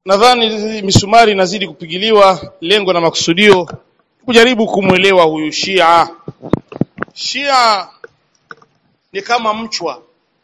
Nadhani misumari inazidi kupigiliwa, lengo na makusudio kujaribu kumuelewa huyu Shia. Shia ni kama mchwa.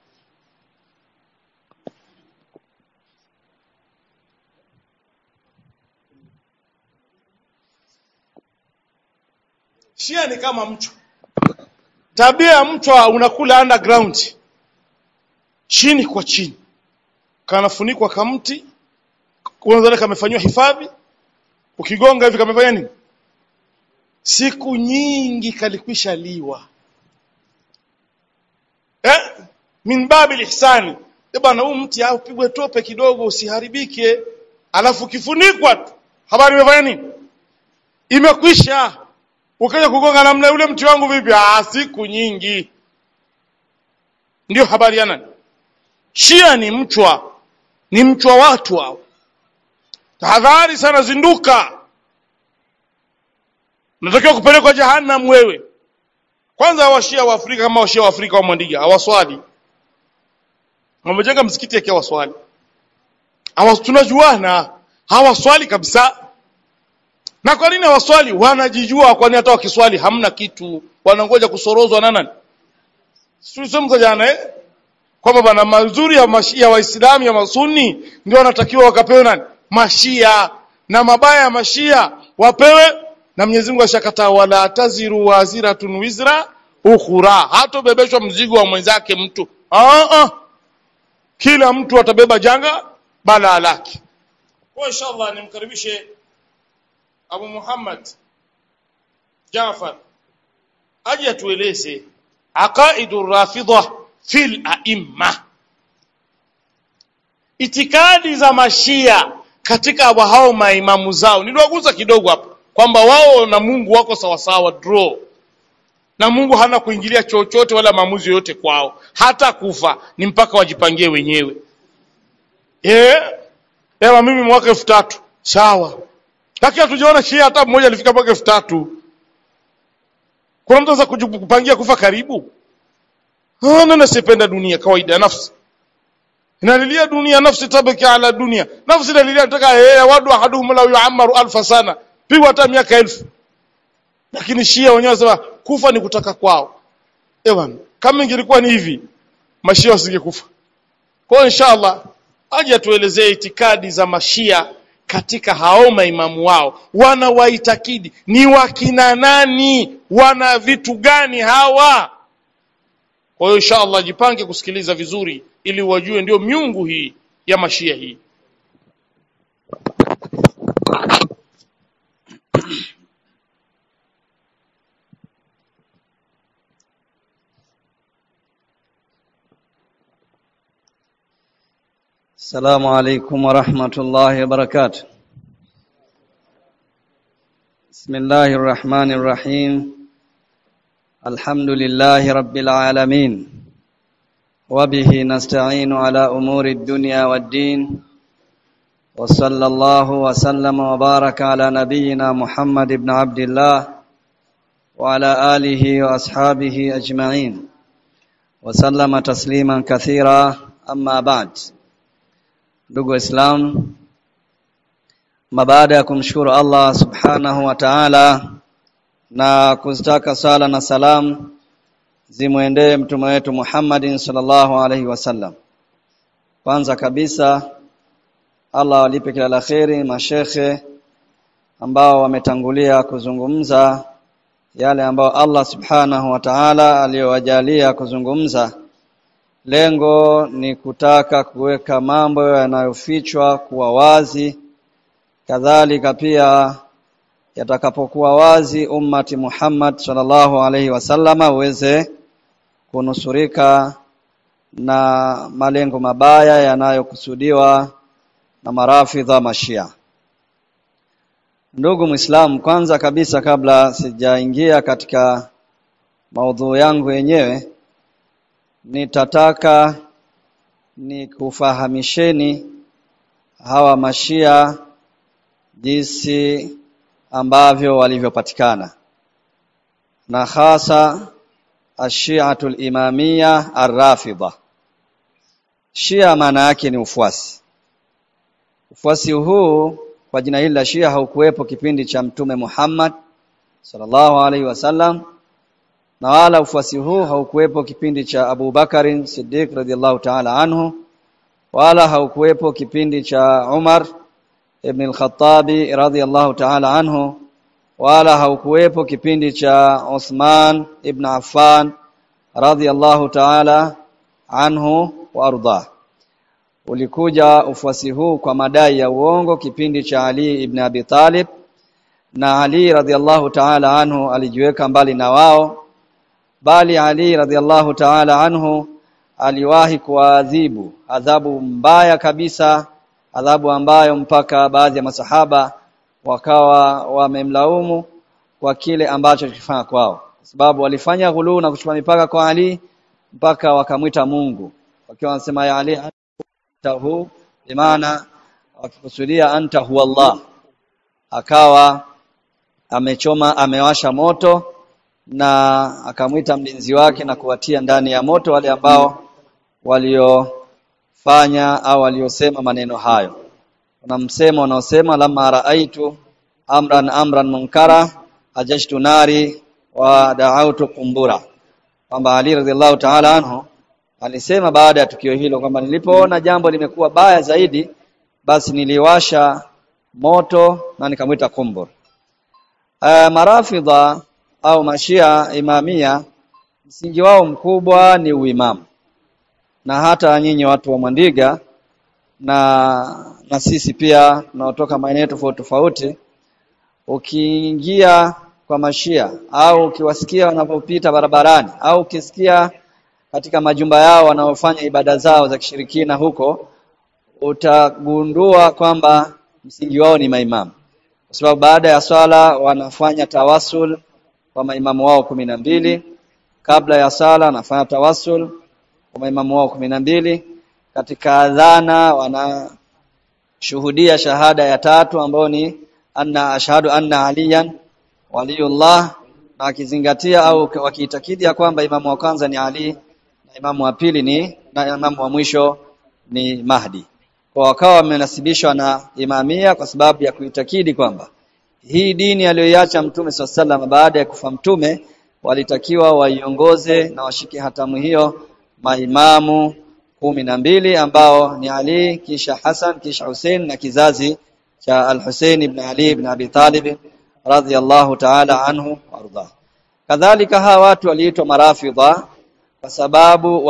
Shia ni kama mchwa. Tabia ya mchwa, unakula underground, chini kwa chini, kanafunikwa kamti, kwanza kamefanywa hifadhi, ukigonga hivi kamefanya nini? Siku nyingi kalikwisha liwa. Min babil ihsani, bwana huu mti upigwe tope kidogo usiharibike, alafu kifunikwa tu, habari imefanya nini? Imekwisha. Ukaja kugonga namna yule mti wangu vipi? Siku nyingi. Ndio habari ya nani? Shia ni mchwa, ni mchwa watu hao. Tahadhari sana, zinduka. Unatakiwa kupelekwa jahannam wewe. Kwanza washia wa Afrika kama washia wa Afrika wa Mwandiga hawaswali. Wamejenga msikiti yake hawaswali. Tunajuana, hawaswali kabisa. Na kwa nini hawaswali? Wanajijua, kwani hata wakiswali hamna kitu, wanangoja kusorozwa na nani? Tulisema jana kwamba bana mazuri ya mashia waislamu ya masuni ndio wanatakiwa wakapewe nani? Mashia, na mabaya ya mashia wapewe na Mwenyezi Mungu. Ashakataa, wala taziru waziratun wizra ukhra, hata bebeshwa mzigo wa mwenzake mtu. Kila mtu atabeba janga bala lake. Kwa inshallah nimkaribishe Abu Muhammad Jaafar aje atueleze aqaidur rafidha fil a'imma, itikadi za mashia katika hao maimamu zao. Niliwaguza kidogo hapo kwamba wao na Mungu wako sawa sawa, draw, na Mungu hana kuingilia chochote wala maamuzi yote kwao, hata kufa ni mpaka wajipangie wenyewe. Mimi mwaka 3000 sawa, lakini hatujaona Shia hata mmoja alifika mwaka 3000. Kuna mtu anaweza kujipangia kufa karibu? Nani sipenda dunia? Kawaida nafsi inalilia dunia, nafsi tabaki ala dunia, nafsi inalilia nataka wadu ahaduhum la yu'ammaru 1000 sana, pigwa hata miaka 1000. Lakini Shia wenyewe wanasema kufa ni kutaka kwao. Kama ingekuwa ni hivi mashia wasingekufa. Kwa inshallah aje tuelezee itikadi za mashia katika hao maimamu wao. Wana waitakidi ni wakina nani? Wana vitu gani hawa? Kwa hiyo inshallah jipange kusikiliza vizuri ili wajue ndio miungu hii ya mashia hii. Assalamu alaikum wa rahmatullahi wa barakatuh. Bismillahir rahmanir rahim. Alhamdulillahi rabbil alamin. Wa bihi nasta'inu ala umuri dunya wad-din. Wa sallallahu wa sallama wa baraka ala nabiyyina Muhammad ibn Abdullah wa ala alihi wa ashabihi ajma'in. Wa sallama tasliman kathira, amma ba'd. Ndugu Waislamu, baada ya kumshukuru Allah subhanahu wa ta'ala na kuzitaka sala na salam zimwendee mtume wetu Muhammadin sallallahu alaihi wasallam, kwanza kabisa Allah walipe kila la kheri mashekhe ambao wametangulia kuzungumza yale ambao Allah subhanahu wa ta'ala aliyowajalia kuzungumza. Lengo ni kutaka kuweka mambo yanayofichwa kuwa wazi, kadhalika pia yatakapokuwa wazi ummati Muhammad sallallahu alaihi wasallama uweze kunusurika na malengo mabaya yanayokusudiwa na marafidha mashia. Ndugu Muislamu, kwanza kabisa kabla sijaingia katika maudhui yangu yenyewe, nitataka nikufahamisheni hawa mashia jinsi ambavyo walivyopatikana, na hasa ashiatul imamia ar-rafidha. Shia maana yake ni ufuasi. Ufuasi huu kwa jina hili la Shia haukuwepo kipindi cha Mtume Muhammad sallallahu alaihi wasallam, na wala ufuasi huu haukuwepo kipindi cha Abu Bakarin Siddiq radhiyallahu ta'ala anhu, wala haukuwepo kipindi cha Umar ibn al-Khattabi radhiyallahu ta'ala anhu, wala haukuwepo kipindi cha Uthman ibn Affan radhiyallahu ta'ala anhu wa arda. Ulikuja ufuasi huu kwa madai ya uongo kipindi cha Ali ibn Abi Talib, na Ali radhiyallahu ta'ala anhu alijiweka mbali na wao, bali Ali radhiyallahu ta'ala anhu aliwahi kuadhibu adhabu mbaya kabisa, adhabu ambayo mpaka baadhi ya masahaba wakawa wamemlaumu kwa kile ambacho kilifanya kwao, kwa sababu walifanya ghulu na kuchupa mipaka kwa Ali mpaka wakamwita Mungu, wakiwa wanasema ya Ali antahu, bimaana wakikusudia anta huwa Allah. Akawa amewasha moto na akamwita mlinzi wake na kuwatia ndani ya moto wale ambao waliofanya au waliosema maneno hayo. Kuna msemo unaosema lamma raaitu amran munkara ajashtu nari wa da'awtu qumbura, kwamba Ali radhiallahu ta'ala anhu alisema baada ya tukio hilo kwamba nilipoona jambo limekuwa baya zaidi, basi niliwasha moto na nikamwita kumbur. Marafidha au Mashia Imamia, msingi wao mkubwa ni uimamu, na hata nyinyi watu wa Mwandiga na sisi pia tunaotoka maeneo tofauti tofauti, ukiingia kwa Mashia au ukiwasikia wanapopita barabarani au ukisikia katika majumba yao wanaofanya ibada zao za kishirikina huko, utagundua kwamba msingi wao ni maimamu, kwa sababu baada ya swala wanafanya tawassul kwa maimamu wao 12, kabla ya sala wanafanya tawassul kwa maimamu wao 12, katika adhana wanashuhudia shahada ya 3 ambayo ni anna ashhadu anna aliyan waliyullah, na akizingatia au wakiitakidi ya kwamba imamu wa kwanza ni Ali na imamu wa pili na imamu wa mwisho ni Mahdi. Kwa wakawa wamenasibishwa na Imamia kwa sababu ya kuitakidi kwamba hii dini aliyoiacha Mtume SAW baada ya kufa Mtume, walitakiwa waiongoze na washike hatamu hiyo maimamu 12 ambao ni Ali, kisha Hassan, kisha Hussein na kizazi cha Al-Hussein ibn Ali ibn Abi Talib radhiyallahu ta'ala anhu warda. Kadhalika hawa watu waliitwa Marafidha kwa sababu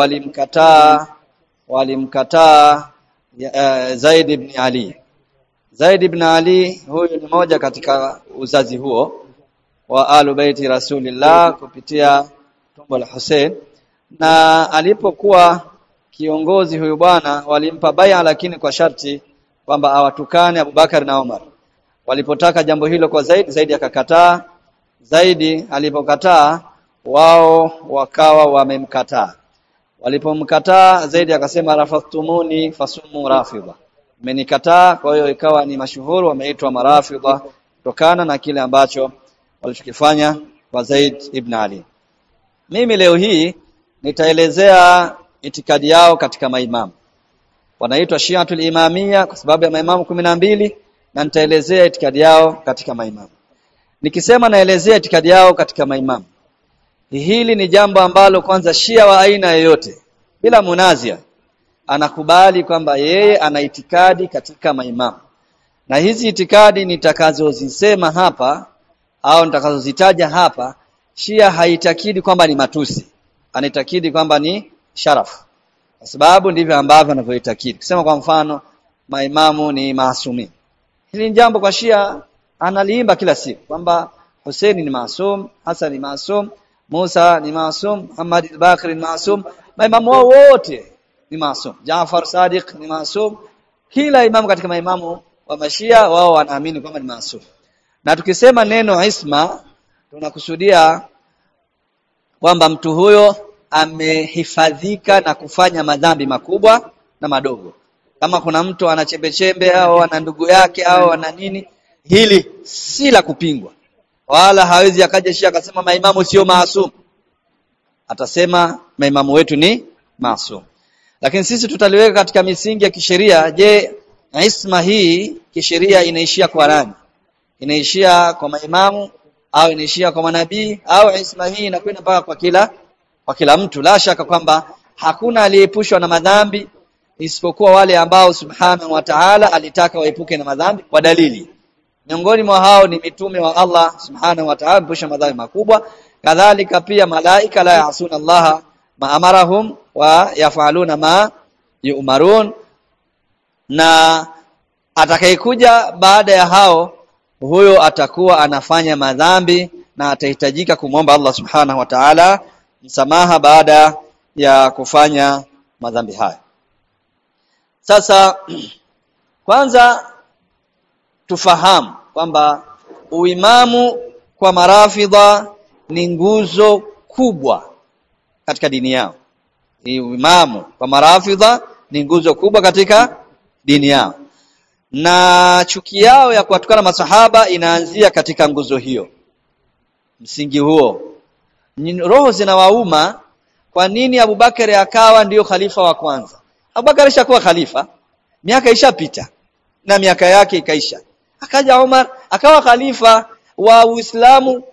walimkataa Zaid ibn Ali. Zaid ibn Ali huyu ni moja katika uzazi huo wa Ahlul Baiti Rasulillah kupitia tumbo la Hussein, na alipokuwa kiongozi huyu bwana walimpa bai'a, lakini kwa sharti kwamba awatukane Abu Bakar na Umar. Walipotaka jambo hilo kwa Zaid akakataa. Zaidi alipokataa, wao wakawa wamemkataa. Walipomkataa Zaidi akasema rafathumuni fasumu rafidha, mmenikataa, kwa hiyo ikawa ni mashuhuru wameitwa Marafidha kutokana na kile ambacho walichokifanya kwa Zaid ibn Ali. Mimi leo hii nitaelezea itikadi yao katika maimamu. Wanaitwa Shiatul Imamia kwa sababu ya maimamu 12, na nitaelezea itikadi yao katika maimamu. Nikisema naelezea itikadi yao katika maimamu, hili ni jambo ambalo kwanza Shia wa aina yoyote bila munazia anakubali kwamba yeye ana itikadi katika maimamu. Na hizi itikadi nitakazozisema hapa au nitakazozitaja hapa, Shia haitakidi kwamba ni matusi, anaitakidi kwamba ni sharafu, kwa sababu ndivyo ambavyo anavyoitakidi. Kusema kwa mfano maimamu ni maasumi, hili ni jambo kwa Shia analiimba kila siku kwamba Hussein ni maasum, Hassan ni maasum, Musa ni maasum, Muhammad al-Baqir ni maasum, maimamu wote ni maasum, Jaafar Sadiq ni maasum. Kila imamu katika maimamu wa Mashia wao wanaamini kwamba ni maasum. Na tukisema neno isma tunakusudia kwamba mtu huyo amehifadhika na kufanya madhambi makubwa na madogo. Kama kuna mtu ana chembe au ana ndugu yake au ana nini, hili si la kupingwa. Wala hawezi akaja Shia akasema maimamu sio maasum. Atasema maimamu wetu ni maasum. Lakini sisi tutaliweka katika misingi ya kisheria. Je, isma hii kisheria inaishia kwa nani? Inaishia kwa maimamu au inaishia kwa manabii au isma hii inakwenda mpaka kwa kila mtu? La shaka kwamba hakuna aliyeepushwa na madhambi isipokuwa wale ambao subhanahu wa ta'ala alitaka waepuke na madhambi kwa dalili. Miongoni mwa hao ni mitume wa Allah subhanahu wa ta'ala kusha madhambi makubwa. Kadhalika pia malaika la yasuna Allah ma amarahum wa yafaluna ma yu'marun. Na atakayekuja baada ya hao, huyo atakuwa anafanya madhambi na atahitajika kumwomba Allah subhanahu wa ta'ala msamaha baada ya kufanya madhambi haya. Sasa kwanza tufahamu kwamba uimamu kwa marafidha ni nguzo kubwa katika dini yao. Uimamu kwa marafidha ni nguzo kubwa katika dini yao. Na chuki yao ya kuwatukana masahaba inaanzia katika nguzo hiyo. Msingi huo. Roho zinawauma, kwa nini Abubakar akawa ndiyo khalifa wa kwanza? Abubakar alishakuwa khalifa, miaka ishapita na miaka yake ikaisha. Akaja Umar akawa khalifa wa Uislamu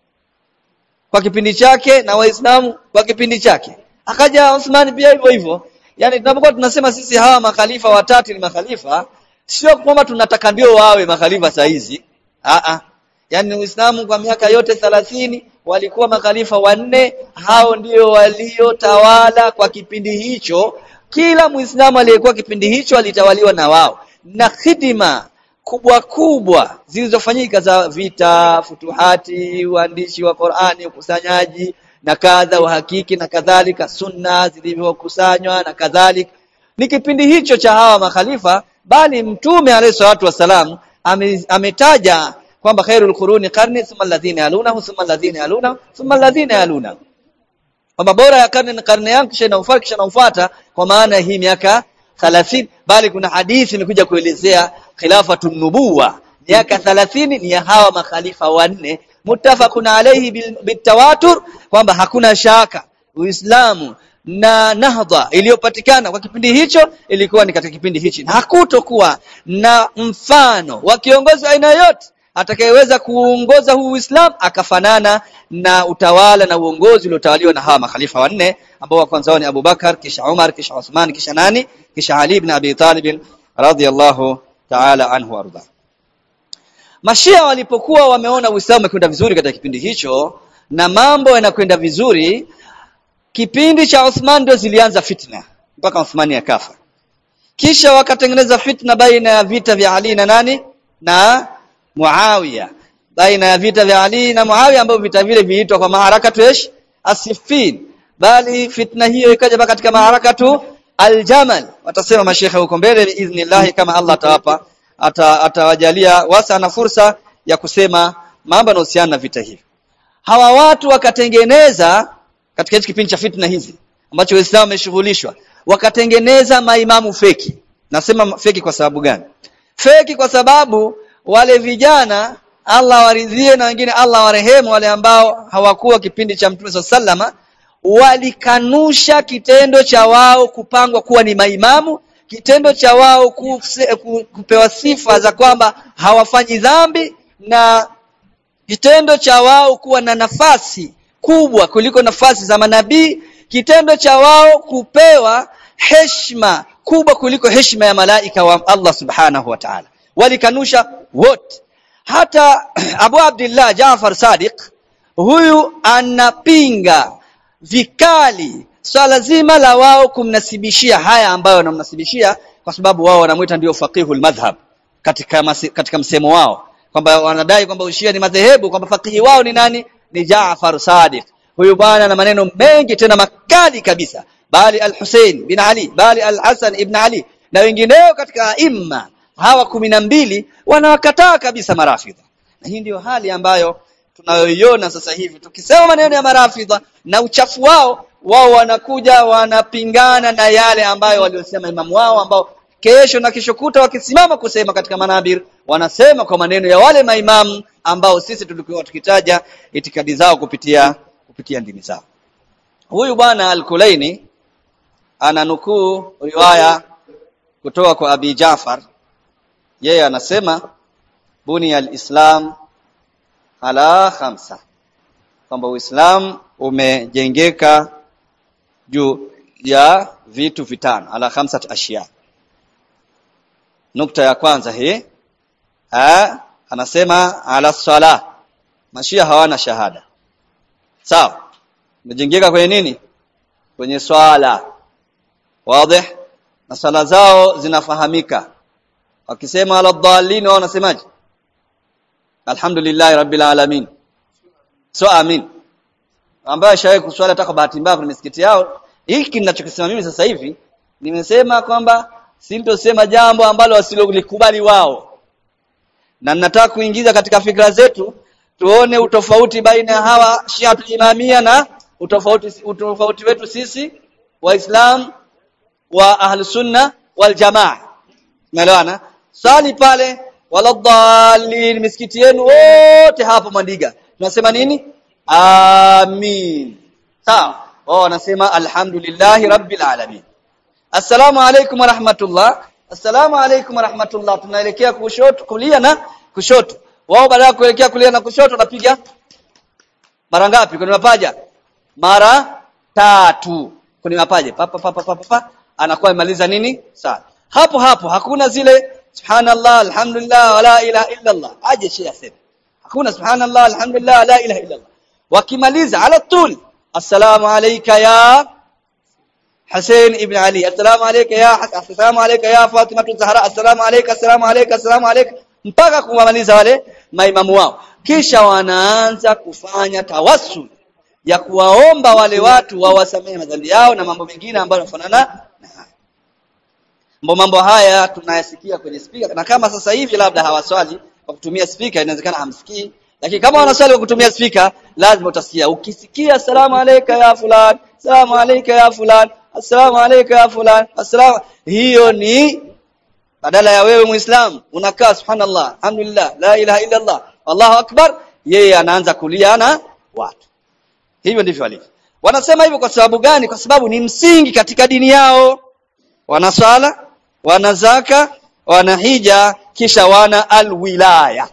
kwa kipindi chake na Waislamu kwa kipindi chake. Akaja Uthman pia hivyo hivyo. Yaani tunapokuwa tunasema sisi hawa makhalifa watatu ni makhalifa, sio kwamba tunataka ndio wawe makhalifa saa hizi. Yaani Uislamu kwa miaka yote 30 walikuwa makhalifa wanne, hao ndio waliotawala kwa kipindi hicho. Kila Muislamu aliyekuwa kipindi hicho alitawaliwa na wao. Na khidma kubwa zilizofanyika za vita, futuhati, uandishi wa Qur'ani, ukusanyaji na kadha uhakiki na kadhalika, sunna zilivyokusanywa na kadhalika, ni kipindi hicho cha hawa makhalifa. Bali Mtume alayhi salatu wasalam ametaja kwamba khairul quruni qarni thumma alladhina yaluna thumma alladhina yaluna thumma alladhina yaluna, kwamba bora ya karne ni karne yangu kisha inafuata, kwa maana hii miaka 30. Bali kuna hadithi imekuja kuelezea khilafatun nubuwa, miaka 30 ni ya hawa makhalifa wanne, muttafaqun alayhi bitawatur, kwamba hakuna shaka Uislamu na nahdha iliyopatikana kwa kipindi hicho ilikuwa ni katika kipindi hichi. Hakutokuwa na mfano wa kiongozi aina yote atakayeweza kuongoza huu Uislamu akafanana na utawala na uongozi uliotawaliwa na hawa makhalifa wanne, ambao wa kwanza ni Abu Bakar, kisha Umar, kisha Uthman, kisha nani? Kisha Ali ibn Abi Talib radhiyallahu ta'ala anhu warda. Mashia walipokuwa wameona Uislamu umekwenda vizuri katika kipindi hicho na mambo yanakwenda vizuri, kipindi cha Uthman ndio zilianza fitna mpaka Uthman akafa. Kisha wakatengeneza fitna baina ya vita vya Ali na nani? Na Muawiya. Baina ya vita vya Ali na Muawiya, ambavyo vita vile viitwa kwa maharakatu as-Siffin. Bali fitna hiyo ikaja mpaka katika maharakatu al-Jamal. Watasema mashaikh huko mbele biiznillah, kama Allah atawajalia wasa na fursa ya kusema mambo yanayohusiana na vita hivi. Hawa watu wakatengeneza katika kipindi cha fitna hizi ambacho Uislamu umeshughulishwa, wakatengeneza maimamu feki. Nasema feki kwa sababu gani? Feki kwa sababu wale vijana, Allah waridhie na wengine Allah warehemu, wale ambao hawakuwa kipindi cha Mtume sallama, walikanusha kitendo cha wao kupangwa kuwa ni maimamu, kitendo cha wao kupewa sifa za kwamba hawafanyi dhambi, na kitendo cha wao kuwa na nafasi kubwa kuliko nafasi za manabii, kitendo cha wao kupewa heshima kubwa kuliko heshima ya malaika wa Allah subhanahu wa ta'ala. Walikanusha wote. Hata Abu Abdullah Jaafar Sadiq, huyu anapinga vikali swala zima la wao kumnasibishia haya ambayo wanamnasibishia, kwa sababu wao wanamuita ndio faqihul madhhab katika msemo wao, kwamba wanadai kwamba Ushia ni madhehebu, kwamba faqihi wao ni nani? Ni Jaafar Sadiq. Huyu bwana na maneno mengi tena makali kabisa. Bali al-Hussein bin Ali, bali al-Hasan ibn Ali na wengineo katika imma hawa 12 wanawakataa kabisa marafidha. Na hii ndio hali ambayo tunayoiona sasa hivi. Tukisema maneno ya marafidha na uchafu wao, wao wanakuja wanapingana na yale ambayo waliosema imamu wao, ambao kesho na kesho kuta wakisimama kusema katika manabir, wanasema kwa maneno ya wale maimamu ambao sisi tulikuwa tukitaja itikadi zao kupitia ndimi zao. Huyu bwana Al-Kulaini ananukuu riwaya kutoka kwa Abi Jaafar yeye anasema buni al-Islam ala 5, kwamba Uislamu umejengeka juu ya vitu vitano, ala 5 ashya. Nukta ya kwanza hii anasema ala sala, mashia hawana shahada. Sawa, umejengeka kwenye nini? Kwenye swala. Wazi? Na sala zao zinafahamika. Wakisema ala dhalin wao wanasemaje? Alhamdulillah rabbil alamin. So amin. Ambaye shaye kuswali hata kwa bahati mbaya kwenye misikiti yao. Hiki ninachokisema mimi sasa hivi, nimesema kwamba sintosema jambo ambalo wasilolikubali wao. Na ninataka kuingiza katika fikra zetu tuone utofauti baina ya hawa Shia Imamia na utofauti wetu sisi Waislamu wa Ahlus Sunna wal Jamaa. Umeelewana? Swali pale waladhalin, misikiti yenu wote hapo Mwandiga tunasema nini? Amin. Sawa. Wao wanasema alhamdulillahi rabbil alamin. Assalamu alaykum wa rahmatullah. Assalamu alaykum wa rahmatullah. Tunaelekea kushoto, kulia na kushoto. Wao baada ya kuelekea kulia na kushoto wanapiga mara ngapi kwenye mapaja? Mara 3 kwenye mapaja. Pa anakuwa amemaliza nini? Sawa. Hapo hakuna zile subhanallah alhamdulillah wala ilaha illa Allah. Aje Sheikh asema. Hakuna subhanallah alhamdulillah wala ilaha illa Allah. Wakimaliza ala tul, assalamu alayka ya Hussein ibn Ali, assalamu alayka ya Hasan, assalamu alayka ya Fatima Zahra, assalamu alayka, assalamu alayka, assalamu alayka, mpaka kumaliza wale maimamu wao. Kisha wanaanza kufanya tawassul ya kuwaomba wale watu wawasamehe madhambi yao na mambo mengine ambayo yanafanana na haya. Mambo haya tunayasikia kwenye speaker, na kama sasa hivi labda hawaswali kwa kutumia speaker inawezekana hamsikii, lakini kama wanaswali kwa kutumia speaker lazima utasikia. Ukisikia assalamu alayka ya fulan, assalamu alayka ya fulan, assalamu alayka ya fulan, assalamu, hiyo ni badala ya wewe Muislamu unakaa subhanallah alhamdulillah la ilaha illa Allah Allahu akbar, yeye anaanza kulia na watu. Hivyo ndivyo walivyo. Wanasema hivyo kwa sababu gani? Kwa sababu ni msingi katika dini yao. Wana swala, wana zaka, wana hija, kisha wana alwilaya.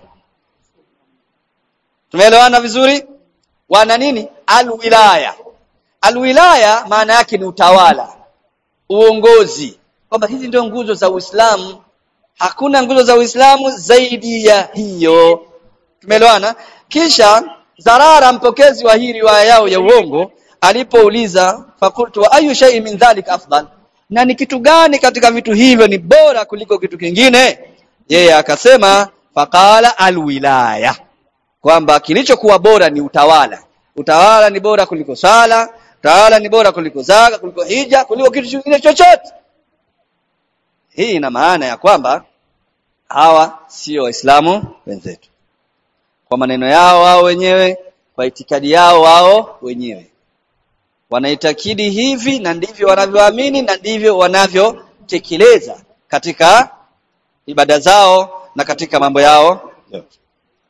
Tumeelewana vizuri? Wana nini? Alwilaya. Alwilaya maana yake ni utawala, uongozi. Kwamba hizi ndio nguzo za Uislamu. Hakuna nguzo za Uislamu zaidi ya hiyo. Tumeelewana? Kisha Zarara, mpokezi wa hii riwaya yao ya uongo, alipouliza fakultu wa ayu shay'in min dhalika afdal, na ni kitu gani katika vitu hivyo ni bora kuliko kitu kingine? Yeye akasema faqala alwilaya, kwamba kilichokuwa bora ni utawala. Utawala ni bora kuliko sala, utawala ni bora kuliko zaka, kuliko hija, kuliko kitu kingine chochote. Hii ina maana ya kwamba hawa sio Waislamu wenzetu. Kwa maneno yao wao wenyewe, kwa itikadi yao wao wenyewe. Wanaitakidi hivi na ndivyo wanavyoamini na ndivyo wanavyotekeleza katika ibada zao na katika mambo yao yote.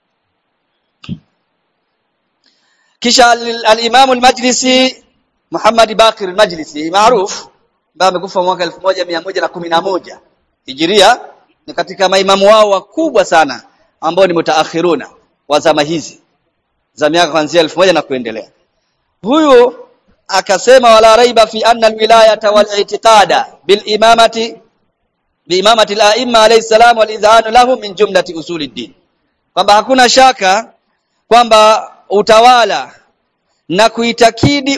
Kisha al-Imam al-Majlisi, Muhammad Baqir al-Majlisi maarufu, ambaye amekufa mwaka 1111 Hijria, ni katika maimamu wao wakubwa sana ambao ni mutaakhiruna wa zama hizi za miaka kuanzia 1000 na kuendelea. Huyu akasema wala raiba fi anna alwilayata wal i'tiqada bil imamati al-a'imma alayhi salam wal idhan lahu min jumlati usuliddin, kwamba hakuna shaka kwamba utawala na kuitakidi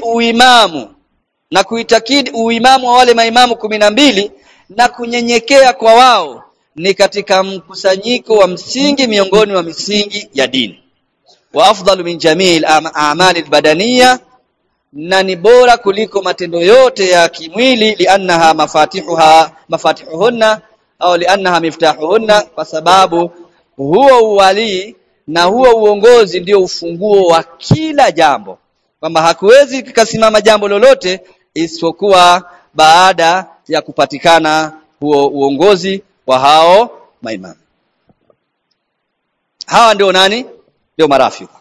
uimamu wa wale maimamu 12 na kunyenyekea kwa wao ni katika mkusanyiko wa msingi miongoni wa misingi ya dini. Wa afdalu min jamii al-a'mal al-badaniyya, na ni bora kuliko matendo yote ya kimwili, liannaha mafatihuhunna au liannaha miftahuhunna, kwa sababu huo uwali na huo uongozi ndio ufunguo wa kila jambo, kwamba hakuwezi kusimama jambo lolote isipokuwa baada ya kupatikana huo uongozi wa hao maimamu. Hawa ndio nani? Ndio marafidha.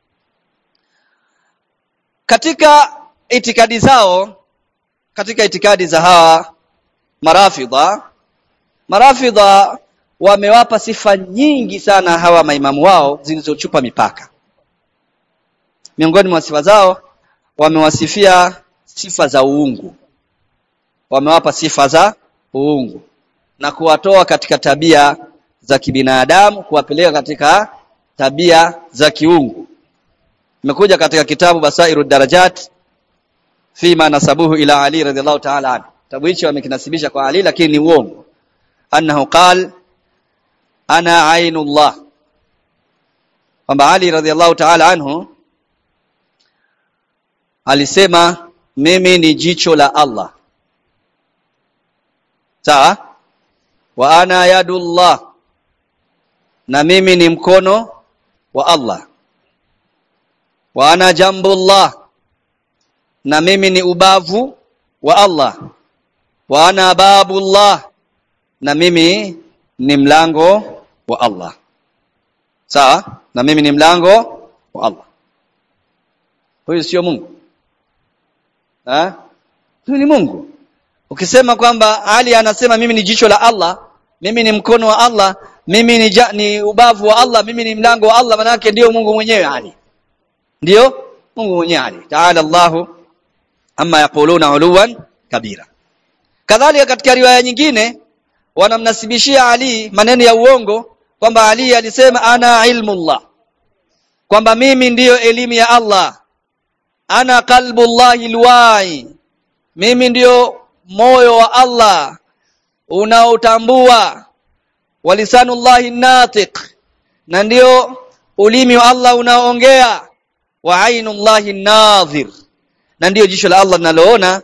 Katika itikadi zao, katika itikadi za hawa marafidha wamewapa sifa nyingi sana hawa maimamu wao zilizochupa mipaka. Miongoni mwa sifa zao wamewasifia sifa za uungu. Wamewapa sifa za uungu na kuwatoa katika tabia za kibinadamu kuwapeleka katika tabia za kiungu. Imekuja katika kitabu Basairud Darajat fima nasabuhu ila Ali radhiallahu ta'ala anhu. Kitabu hicho wamekinasibisha kwa Ali lakini ni uongo. Annahu qala ana ainullah. Kwamba Ali radhiallahu ta'ala anhu alisema mimi ni jicho la Allah. Sawa? Wa ana yadullah. Na mimi ni mkono wa Allah. Wa ana jambullah. Na mimi ni ubavu wa Allah. Wa ana babullah. Na mimi ni mlango wa Allah. Sawa? Na mimi ni mlango wa Allah. Huyu sio Mungu. Huyu ni Mungu. Ukisema kwamba Ali anasema mimi ni jicho la Allah, mimi ni mkono wa Allah, mimi ni ubavu wa Allah, mimi ni mlango wa Allah, maana yake ndio Mungu mwenyewe Ali. Ndio Mungu mwenyewe Ali. Ta'ala Allahu amma yaquluna uluwan kabira. Kadhalika katika riwaya nyingine wanamnasibishia Ali maneno ya uongo kwamba Ali alisema ana ilmullah. Kwamba mimi ndiyo elimu ya Allah. Ana qalbullahi alwa'i. Mimi ndiyo moyo wa Allah unaotambua. Walisanullahi natiq. Na ndiyo ulimi wa Allah unaoongea. Wa ainullahi nadhir. Na ndiyo jicho la Allah linaloona.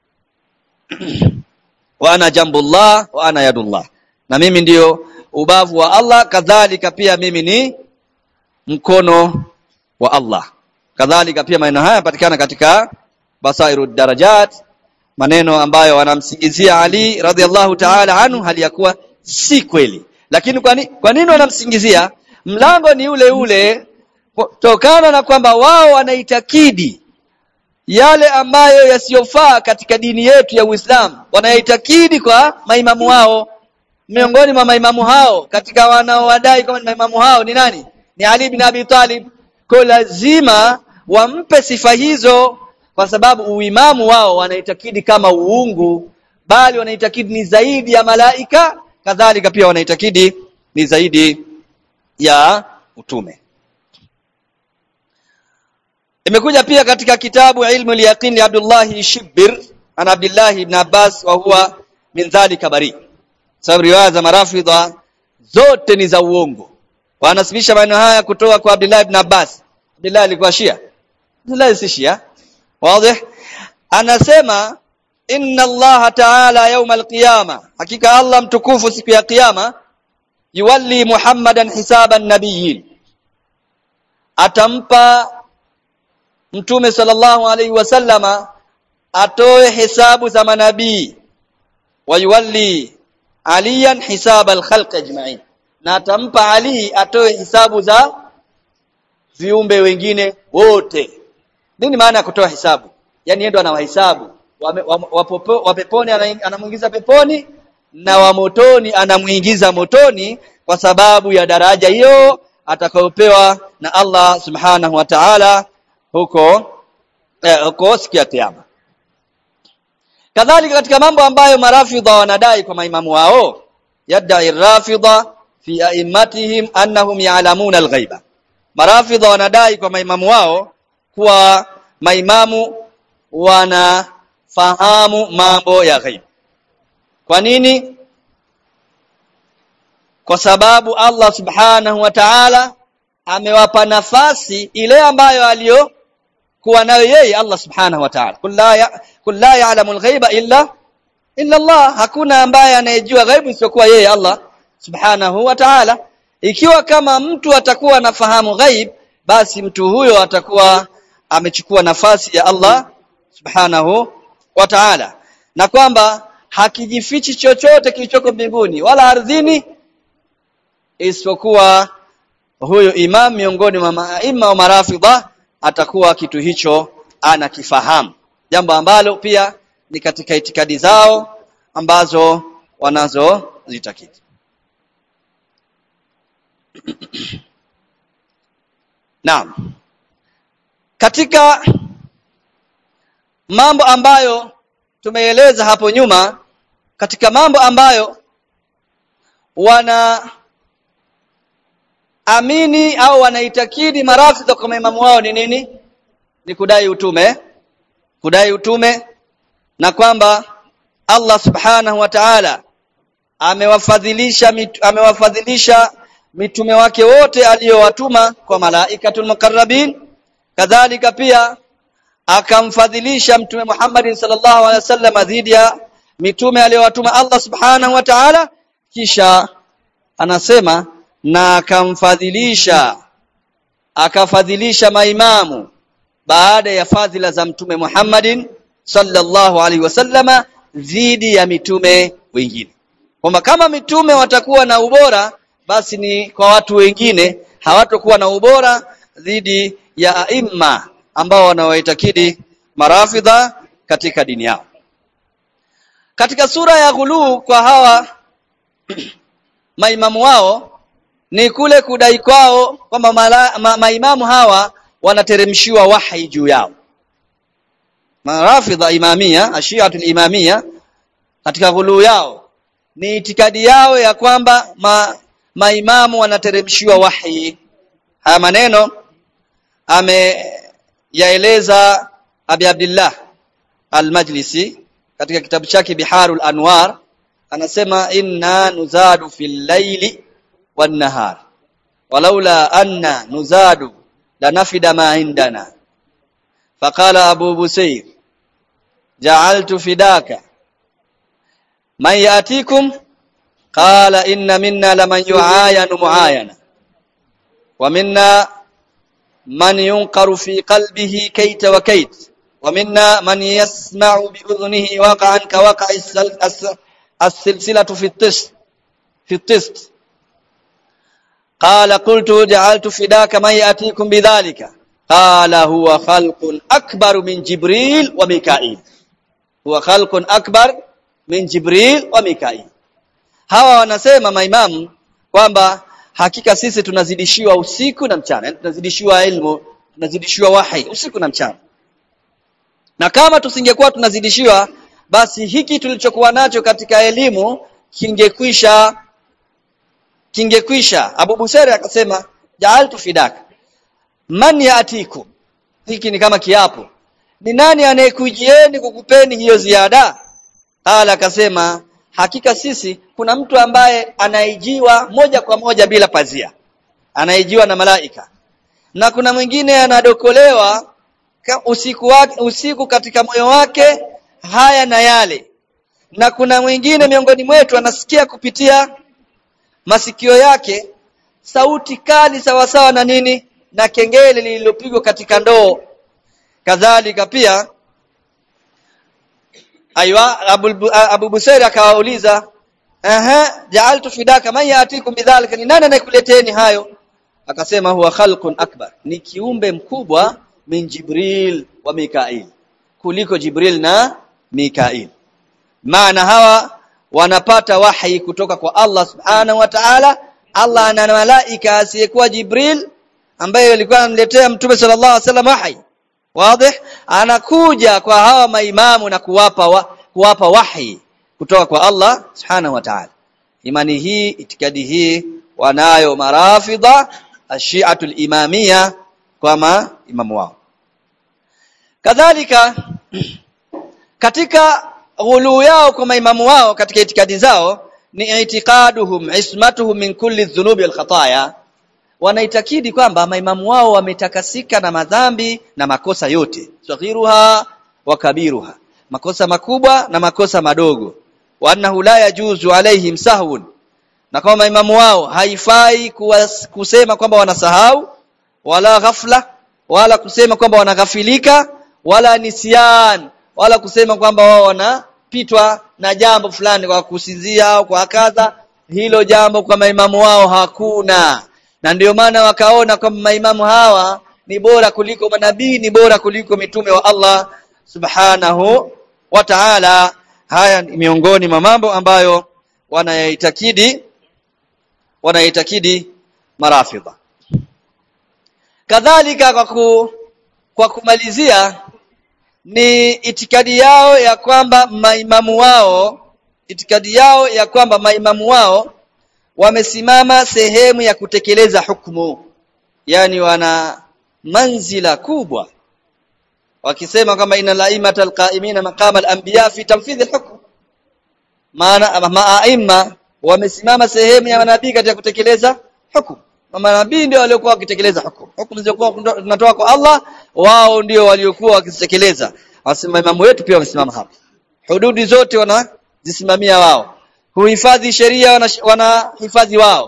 Wa ana jambullah wa ana yadullah. Na mimi ndiyo ubavu wa Allah, kadhalika pia mimi ni mkono wa Allah. Kadhalika pia maneno haya yanapatikana katika Basairud Darajat, maneno ambayo wanamsingizia Ali radhiallahu ta'ala anhu hali ya kuwa si kweli. Lakini kwa nini wanamsingizia? Mlango ni ule ule, kutokana na kwamba wao wanaitakidi yale ambayo yasiyofaa katika dini yetu ya Uislamu. Wanaitakidi kwa maimamu wao. Miongoni mwa maimamu hao katika wanaowadai kama maimamu hao ni nani? Ni Ali bin Abi Talib. Kwa lazima wampe sifa hizo, kwa sababu uimamu wao wanaitakidi kama uungu, bali wanaitakidi ni zaidi ya malaika, kadhalika pia wanaitakidi ni zaidi ya utume. Imekuja pia katika kitabu Ilmu al-Yaqin li Abdullah Shibir an Abdullah ibn Abbas wa huwa min dhalika bari. Sababu riwaya za marafidha zote ni za uongo. Wanasibisha maneno haya kutoka kwa Abdullah ibn Abbas. Abdullah alikuwa Shia. Abdullah si Shia. Wazi? Anasema inna Allah ta'ala yawm al-qiyama, hakika Allah mtukufu siku ya kiyama, yuwalli Muhammadan hisaban nabiyyin, atampa Mtume sallallahu alayhi wasallama atoe hesabu za manabii, wa yuwalli Aliyan hisab al-khalq ajma'in, na atampa Ali atoe hisabu za viumbe wengine wote. Nini maana ya kutoa hisabu? Yaani yeye ndo anawahesabu. Wa peponi anamuingiza peponi, na wa motoni anamuingiza motoni, kwa sababu ya daraja hiyo atakayopewa na Allah subhanahu wa ta'ala huko siku ya kiyama. Kadhalika katika mambo ambayo marafidha wanadai kwa maimamu wao, yadai rafidha fi a'immatihim annahum ya'lamuna al-ghaiba. Marafidha wanadai kwa maimamu wao kuwa maimamu wanafahamu mambo ya ghaib. Kwa nini? Kwa sababu Allah subhanahu wa ta'ala amewapa nafasi ile ambayo aliyokuwa nayo yeye Allah subhanahu wa ta'ala. Kul la ya'lamu al-ghaiba illa Allah. Hakuna ambaye anayejua ghaibu isiyokuwa yeye Allah subhanahu wa ta'ala. Ikiwa kama mtu atakuwa anafahamu ghaib, basi mtu huyo atakuwa amechukua nafasi ya Allah subhanahu wa ta'ala, na kwamba hakijifichi chochote kilichoko mbinguni wala ardhini isipokuwa huyo imam miongoni mwa maima wa marafidha atakuwa kitu hicho anakifahamu, jambo ambalo pia ni katika itikadi zao ambazo wanazozitakidi. Naam. Katika mambo ambayo tumeeleza hapo nyuma, katika mambo ambayo wana amini au wanaitakidi marafidha kwa maimamu wao ni nini? Ni kudai utume na kwamba Allah subhanahu wa ta'ala amewafadhilisha mitume wake wote aliyowatuma kwa malaikatul mukarrabin. Kadhalika pia akamfadhilisha mtume Muhammad sallallahu alaihi wasallam dhidi ya mitume aliyowatuma Allah subhanahu wa ta'ala. Kisha anasema na akafadhilisha maimamu baada ya fadhila za mtume Muhammad sallallahu alaihi wasallama dhidi ya mitume wengine. Kwamba kama mitume watakuwa na ubora, basi ni kwa watu wengine hawatakuwa na ubora dhidi ya aima ambao wanawaitakidi marafidha katika dini yao. Katika sura ya ghulu kwa hawa maimamu wao ni kule kudai kwao kwamba maimamu hawa wanateremshiwa wahi juu yao. Marafidha imamia, ashiatul imamia, katika ghulu yao ni itikadi yao ya kwamba maimamu wanateremshiwa wahi. Haya maneno ameyaeleza Abi Abdullah Al-Majlisi katika kitabu chake Biharul Anwar. Anasema inna nuzadu fil layli wan nahar walaula anna nuzadu lanafida ma indana. Faqala Abu Busayr ja'altu fidaka man yatikum qala inna minna laman yu'ayanu mu'ayana wa minna man yunqaru fi qalbihi kayta wa kayt wa minna man yasma'u bi udhunihi waqa'an ka waqa'i as-silsilatu fi at-tist. Qala qultu ja'altu fidaka man yatikum bidhalika qala huwa khalqun akbar min Jibril wa Mikail. Huwa khalqun akbar min Jibril wa Mikail. Hawa wanasema maimamu kwamba hakika sisi tunazidishiwa usiku na mchana, tunazidishiwa ilmu, tunazidishiwa wahi usiku na mchana. Na kama tusingekuwa tunazidishiwa, basi hiki tulichokuwa nacho katika elimu kingekwisha. Abu Busayr akasema ja'altu fidaka man yatikum. Hiki ni kama kiapo. Ni nani anayekujieni kukupeni hiyo ziada? Qala akasema hakika sisi kuna mtu ambaye anaijiwa moja kwa moja bila pazia, anaijiwa na malaika, na kuna mwingine anadokolewa usiku katika moyo wake haya na yale, na kuna mwingine miongoni mwetu anasikia kupitia masikio yake sauti kali sawa sawa na nini, na kengele lililopigwa katika ndoo. Kadhalika pia Abu Busayr akawauliza ja'altu fidaka man yatikum bidhalika, ni nani anayekuleteni hayo? Akasema huwa khalqun akbar, ni kiumbe mkubwa min Jibril wa Mikail, kuliko Jibril na Mikail. Maana hawa wanapata wahi kutoka kwa Allah subhanahu wa ta'ala. Allah ana malaika asiyekuwa Jibril ambaye alikuwa anamletea mtume sallallahu alaihi wasallam wahi. Wazi? Anakuja kwa hawa maimamu na kuwapa wahi kutoka kwa Allah subhanahu wa ta'ala. Imani hii, itikadi hii wanayo marafidha ashiatul imamia kwa maimamu wao. Kadhalika katika ghulu yao kwa maimamu wao katika itikadi zao ni itiqaduhum ismatuhum min kulli dhunubi wal khataya. Wanaitakidi kwamba maimamu wao wametakasika na madhambi na makosa yote, saghiruha wa kabiruha, makosa makubwa na makosa madogo. Wa annahu la yajuzu alaihim sahwun, na kama maimamu wao haifai kusema kwamba wanasahau, wala ghafla, wala kusema kwamba wanaghafilika, wala nisyan, wala kusema kwamba wao wanapitwa na jambo fulani kwa kusinzia au kwa kadha. Hilo jambo kwa maimamu wao hakuna. Na ndio maana wakaona kwamba maimamu hawa ni bora kuliko manabii, ni bora kuliko mitume wa Allah subhanahu wa ta'ala. Haya ni miongoni mwa mambo ambayo wanaitakidi marafidha. Kadhalika kwa kumalizia ni itikadi yao ya kwamba maimamu wao wamesimama sehemu ya kutekeleza hukumu, yani wana manzila kubwa, wakisema kama inal aimatal qaimina maqama al-anbiya fi tanfidh al-hukm, maana maaima wamesimama sehemu ya manabii katika kutekeleza hukumu. Manabii ndio waliokuwa wakitekeleza hukumu. Hukumu zilizokuwa zinatoka kwa Allah, wao ndio waliokuwa wakitekeleza. Wasema imamu wetu pia wamesimama hapa. Hududi zote wanazisimamia wao. Kuhifadhi sheria wanahifadhi wao.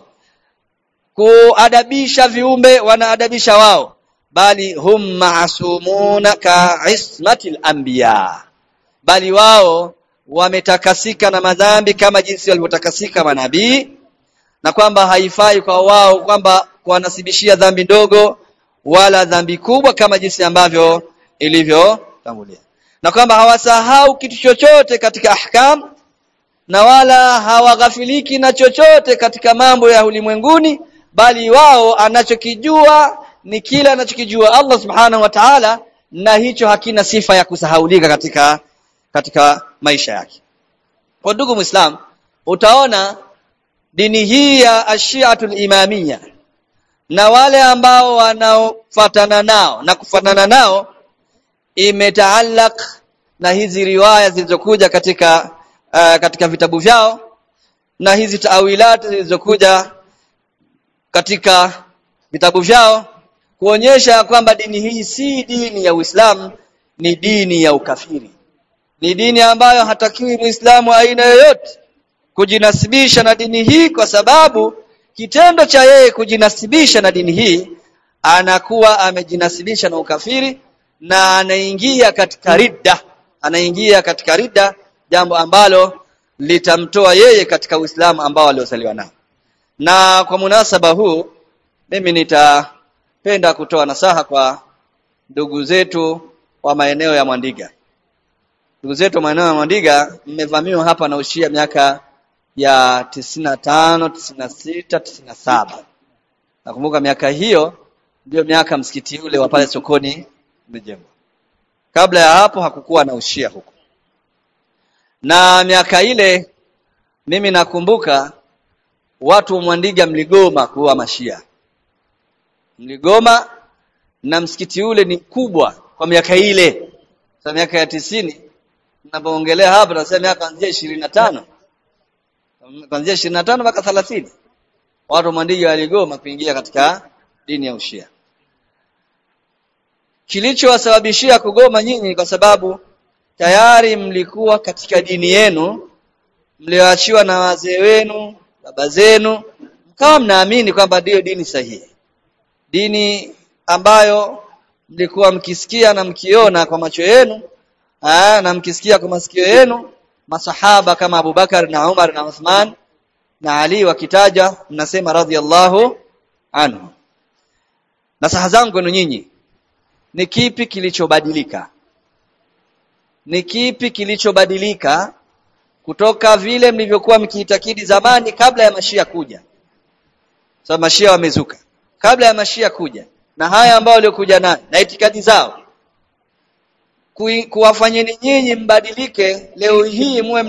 Kuadabisha viumbe wanaadabisha wao. Bali hum ma'sumuna ka'ismatil anbiya. Bali wao wametakasika na madhambi kama jinsi walivyotakasika manabii, na kwamba haifai kwa wao kwamba kuwanasibishia dhambi ndogo wala dhambi kubwa kama jinsi ambavyo ilivyotangulia, na kwamba hawasahau kitu chochote katika ahkam na wala hawaghafiliki na chochote katika mambo ya ulimwenguni, bali wao anachokijua ni kila anachokijua Allah subhanahu wa ta'ala, na hicho hakina sifa ya kusahaulika katika maisha yake. Kwa ndugu Muislam, utaona dini hii ya Ashiatul Imamia na wale ambao wanaofuatana nao na kufanana nao imetaallaq na hizi riwaya zilizokuja katika vitabu vyao, na hizi taawilat zilizokuja katika vitabu vyao, kuonyesha kwamba dini hii si dini ya Uislamu, ni dini ya ukafiri. Ni dini ambayo hatakiwi Muislamu aina yoyote kujinasibisha na dini hii, kwa sababu kitendo cha yeye kujinasibisha na dini hii anakuwa amejinasibisha na ukafiri na anaingia katika ridda, jambo ambalo litamtoa yeye katika Uislamu ambao aliozaliwa nao. Na kwa munasaba huu mimi nitapenda kutoa nasaha kwa ndugu zetu wa maeneo ya Mwandiga. Ndugu zetu maeneo ya Mwandiga, mmevamiwa hapa na Ushia miaka ya 95, 96, 97. Nakumbuka miaka hiyo ndio miaka msikiti ule wa pale sokoni umejengwa. Kabla ya hapo hakukuwa na Ushia huko. Na miaka ile mimi nakumbuka watu wa Mwandiga mligoma kuwa mashia. Mligoma, na msikiti ule ni kubwa kwa miaka ile. Sasa miaka ya 90 tunapoongelea hapa tunasema miaka kuanzia 25. Kuanzia 25 mpaka 30. Watu wa Mwandiga waligoma kuingia katika dini ya Ushia. Kilichowasababishia kugoma nyinyi kwa sababu tayari mlikuwa katika dini yenu mlioachiwa na wazee wenu, baba zenu, mkawa mnaamini kwamba ndio dini sahihi. Dini ambayo mlikuwa mkisikia na mkiona kwa macho yenu, na mkisikia kwa masikio yenu masahaba kama Abu Bakar na Umar na Uthman na Ali wakitaja, mnasema radhiyallahu anhu. Nasaha zangu kwenu nyinyi, ni kipi kilichobadilika? Ni kipi kilichobadilika kutoka vile mlivyokuwa mkiitakidi zamani kabla ya mashia kuja? Sasa mashia wamezuka. Kabla ya mashia kuja na haya ambao waliokuja nayo na itikadi zao, kuwafanyeni nyinyi mbadilike, leo hii muwe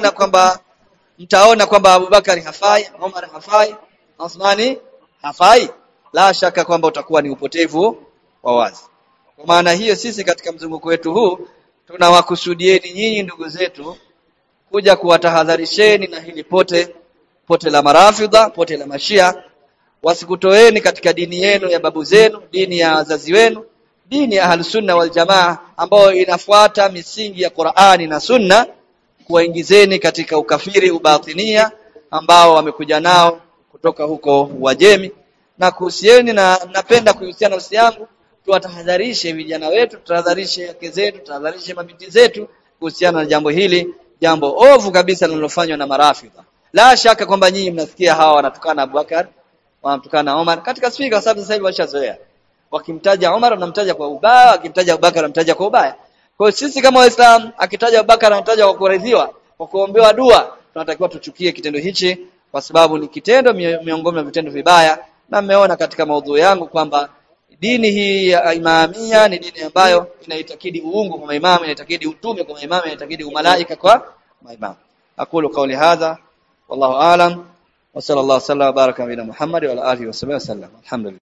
mtaona kwamba Abubakar hafai, Umar hafai, Uthmani hafai, la shaka kwamba utakuwa ni upotevu wa wazi. Kwa maana hiyo sisi katika mzunguko wetu huu tunawakusudieni nyinyi ndugu zetu kuja kuwatahadharisheni na hili pote la marafidha, pote la mashia, wasikutoeni katika dini yenu ya babu zenu, dini ya wazazi wenu, dini ya Ahlus Sunna wal Jamaa ambayo inafuata misingi ya Qur'ani na Sunna, kuwaingizeni katika ukafiri, ubatinia ambao wamekuja nao kutoka huko Uajemi. Na kuhusieni, na napenda kuhusiana nafsi yangu, tuwatahadharishe vijana wetu, tutahadharishe wake zetu, tutahadharishe mabinti zetu kuhusiana na jambo hili, jambo ovu kabisa linalofanywa na marafidha. La shaka kwamba nyinyi mnasikia hawa wanatukana Abubakar, wanatukana Umar katika spika, sababu sasa hivi washazoea. Wakimtaja Umar wanamtaja kwa ubaya, wakimtaja Abubakar wanamtaja kwa ubaya. Kwa hiyo sisi kama Waislamu, akitaja Abubakar anamtaja kwa kuridhiwa, kwa kuombewa dua, tunatakiwa tuchukie kitendo hichi kwa sababu ni kitendo miongoni mwa vitendo vibaya. Na mmeona katika maudhui yangu kwamba dini hii ya imamia ni dini ambayo inaitakidi uungu kwa maimamu, inaitakidi utume kwa maimamu, inaitakidi umalaika kwa maimamu. Aqulu qawli hadha wallahu a'lam wa sallallahu sallam baraka ala Muhammad wa ala alihi wa sahbihi wasallam. Alhamdulillah.